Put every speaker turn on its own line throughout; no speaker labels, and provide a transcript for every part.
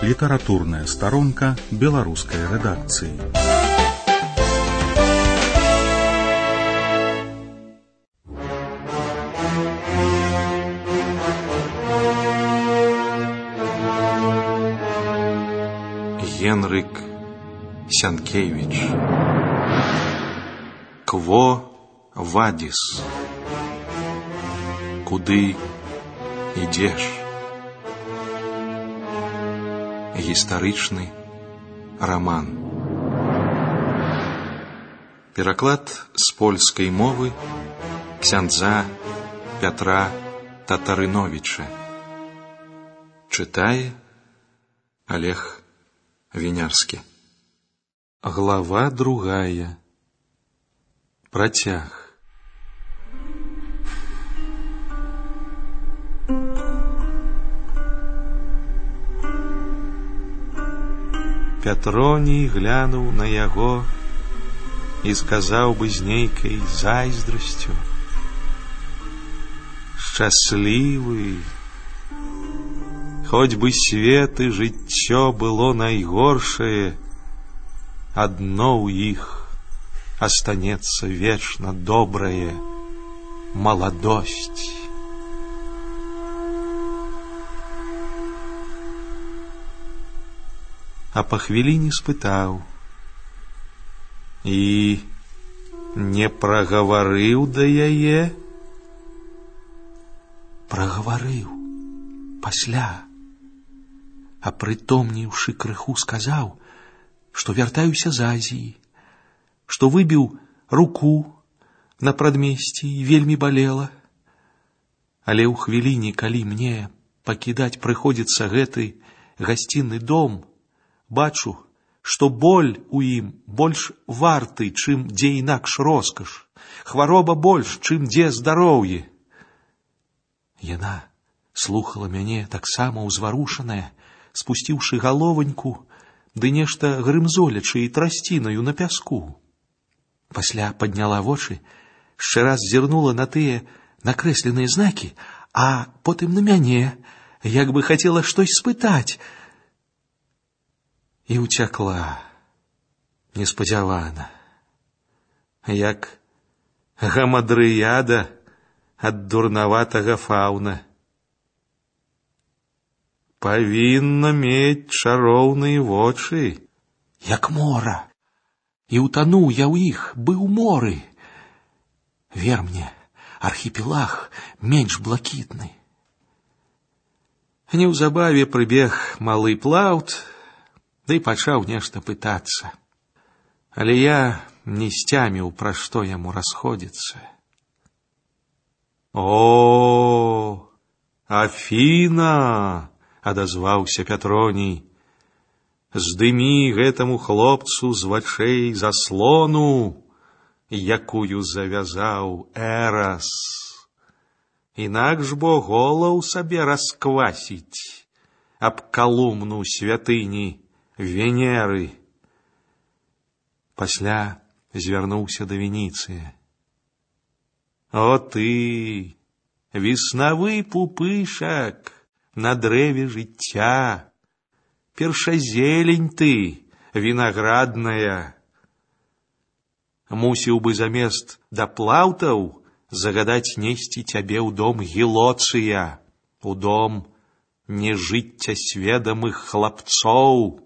Літаратурная старонка беларускай рэдакцыі.
Генрык Сянкевіч. Кво вадіс? Куды ідзеш? Гістарычны раман. Пераклад з польскай мовы ксяндза Пятра Татарыновіча. Чытае Олег Вінярскі. Глава 2. Працяг. Пятроній глянуў на яго і сказаў бы з нейкай зайздрасцю: «Шчаслівы, хоць бы свет і жыццё было найгоршае, адно ў іх астанецца вечна добрае — маладосць». А па хвіліне спытаў: «І не прагаварыў да яе?» «Прагаварыў пасля, а прытомніўшы крыху сказаў, што вяртаюся з Азіі, што выбіў руку на прадмесці і вельмі балела. Але ў хвіліне, калі мне пакідаць прыходзіцца гэты гасцінны дом, бачу, што боль у ім больш варты, чым дзе інакш роскаш, хвароба больш, чым дзе здароўе». Яна слухала мяне таксама ўзварушаная, спусціўшы галованьку, ды нешта грымзолячы і трасцінаю на пяску. Пасля падняла вочы, яшчэ раз зірнула на тыя накрэсленыя знакі, а потым на мяне, як бы хацела штось спытаць, і ўцякла неспадзявана, як гамадрыяда ад дурнаватага фаўна. Павінна мець чароўныя вочы, як мора, і ўтануў я ў іх, быў моры. Вер мне, архіпелаг менш блакітны. Неўзабаве прыбег малы плаўт, ды пачаў нешта пытацца. Але я не сцяміў, пра што яму расходзіцца. «О, Афіна!» — адазваўся Пятроній. «Здымі гэтаму хлопцу з вачэй заслону, якую завязаў Эрас. Інакш бо голаў сабе расквасіць аб калумну святыні Венеры». Пасля звярнуўся да Веніцыя. «О ты, веснавы пупышак на дрэве жыцця, першазелень ты, вінаградная! Мусіў бы замест да плаўтаў загадаць несці цябе ў дом Гілоцыя, у дом нежыццясведамых хлапцоў».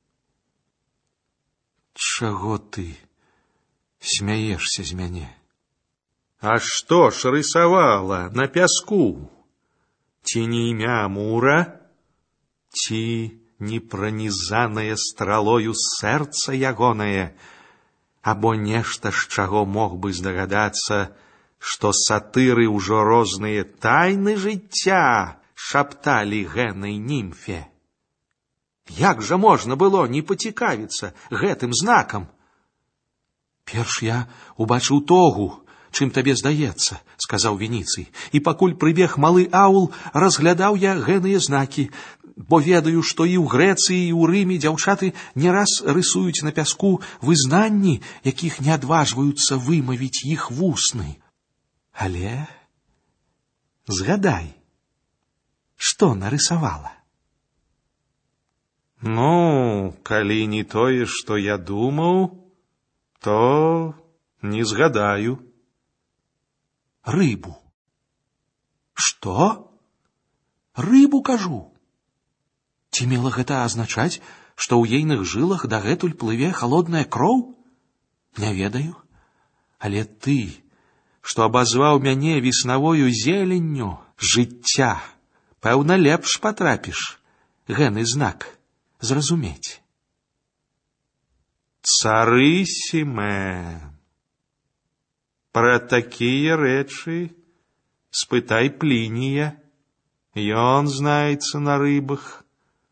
«Чаго ты смяешся з мяне?» «А што ж рысавала на пяску? Ці не імя Амура? Ці не пранізанае стралою сэрца ягонае? Або нешта, з чаго мог бы здагадацца, што сатыры ўжо розныя тайны жыцця шапталі гэнай німфе? Як жа можна было не пацікавіцца гэтым знакам?» «Перш я убачыў тогу, чым табе здаецца», — сказаў Веніцый, «і пакуль прыбег малы аул, разглядаў я гэныя знакі, бо ведаю, што і ў Грэцыі, і ў Рыме дзяўчаты не раз рысуюць на пяску вызнанні, якіх не адважваюцца вымавіць іх вусны. Але згадай, што нарысавала?» Ну, калі не тое, што я думаў, то не згадаю.
Рыбу. Што? Рыбу, кажу. Ці мела гэта азначаць, што ў ейных жылах дагэтуль плыве халодная кроў? Не ведаю. Але ты, што абазваў мяне веснавою зеленню жыцця, пэўна, лепш патрапіш гэны знак зразумець.
Царысіме, пра такія рэчы спытай Плінія, ён знаецца на рыбах.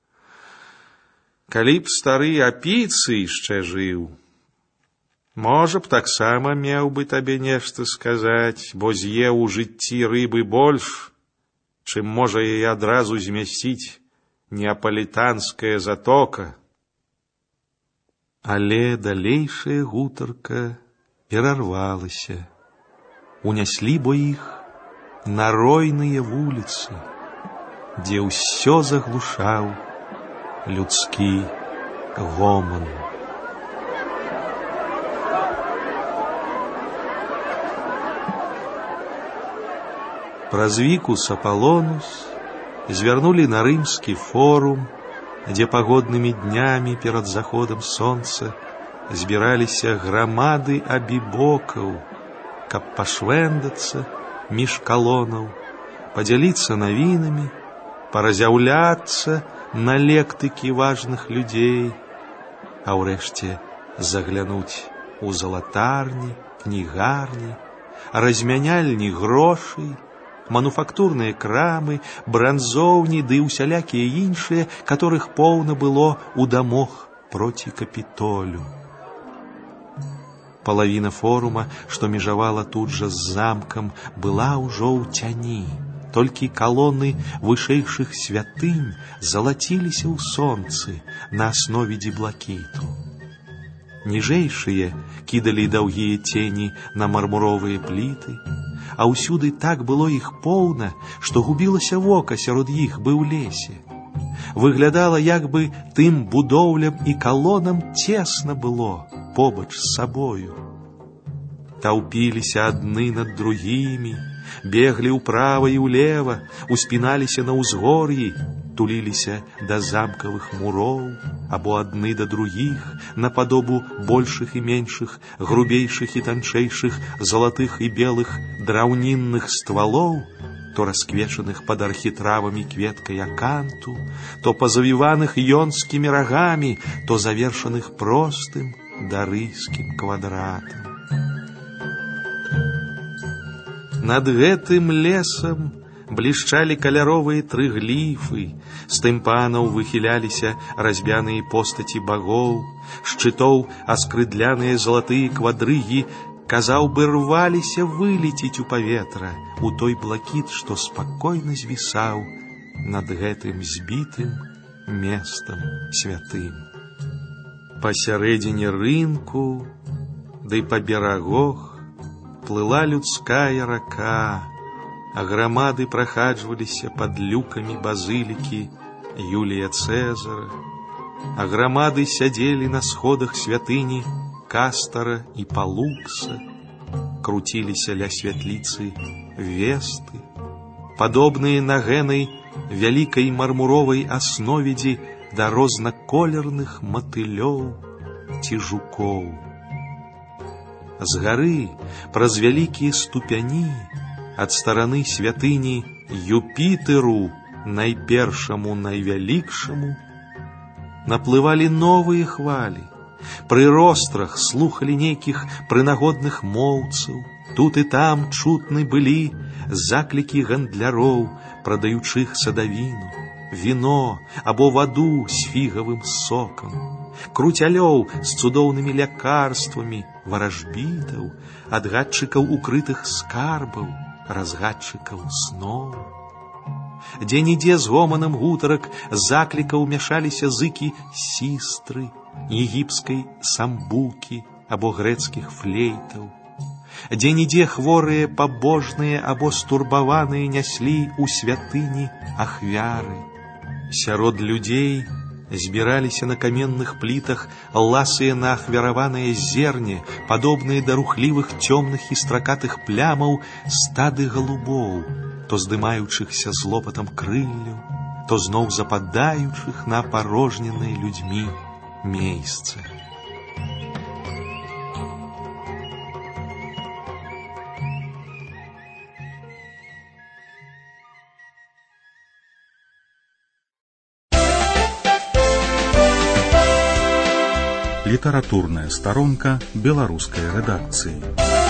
Калі б стары Апіцый яшчэ жыў, можа б таксама меў бы табе нешта сказаць, бо з'еў у жыцці рыбы больш, чым можа яе адразу змясціць неапалітанская затока.
Але далейшая гутарка перарвалася. Уняслі бо іх на ройныя вуліцы, дзе ўсё заглушаў людскі гоман. Праз Вікус Аполлонус звярнулі на рымскі форум, дзе пагоднымі днямі перад заходам сонца збіраліся грамады абібокаў, каб пашвэндацца між калонаў, падзяліцца навінамі, паразяўляцца на лектыкі важных людзей, а ўрэшце заглянуць у залатарні, кнігарні, размяняльні грошай, мануфактурныя крамы, бранзоўні ды усялякія іншыя, которых поўна было ў дамох проці Капітолю. Палавіна форума, што межавала тут жа з замкам, была ўжо ў цяні. Толькі калоны вышэйшых святынь залаціліся ў сонцы на аснове блакіту. Ніжэйшыя кідалі даўгія цені на мармуровыя пліты, а ўсюды так было іх поўна, што губілася вока сярод іх бы ў лесе. Выглядала, як бы тым будоўлям і калонам цесна было побач з сабою. Таўпіліся адны над другімі, беглі ўправа і ўлева, успіналіся на ўзгор'і, туліліся да замкавых муроў, або адны да другіх, нападобу большых і меншых, грубейшых і танчэйшых, залатых і белых драўнінных ствалоў, то расквечаных пад архітравамі кветкай аканту, то пазавіваных ёнскімі рагамі, то завершаных простым дарыйскім квадратам. Над гэтым лесам блішчалі каляровыя трыгліфы, з тымпанаў выхіляліся разьбяныя постаці багоў, шчытоў аскрыдляныя залатыя квадрыгі, казаў бы, рваліся вылеціць у паветра, у той блакіт, што спакойна звісаў над гэтым збітым местам святым. Пасярэдзіне рынку, ды па берагах плыла людская рака, а грамады прахаджваліся пад люкамі базылікі Юлія Цэзара, а грамады сядзелі на сходах святыні Кастара і Палукса, круціліся ля святліцы Весты, падобныя на гэнай вялікай мармуровай асновідзі да рознаколерных матылёў ці жукоў. З гары праз вялікія ступяні ад стараны святыні Юпітэру, найпершаму найвялікшаму, наплывалі новыя хвалі. Пры рострах слухалі нейкіх прынагодных моўцаў. Тут і там чутны былі заклікі гандляроў, прадаючых садавіну, віно або ваду з фігавым сокам, круцялёў з цудоўнымі лякарствамі, варажбітаў, адгадчыкаў укрытых скарбаў, разгадчыкаў сноў. Дзе-нідзе з гоманам гутарак заклікаў мяшаліся зыкі сістры, егіпскай самбукі або грэцкіх флейтаў. Дзе-нідзе хворыя пабожныя або стурбаваныя няслі ў святыні ахвяры. Сярод людзей Збіраліся на каменных плітах ласыя на ахвяраванае зерне, падобныя да рухлівых цёмных і стракатых плямаў стады галубоў, то здымаючыхся з лопатам крылляў, то зноў западаючых на апарожненыя людзьмі месцы.
Літаратурная старонка беларускай рэдакцыі.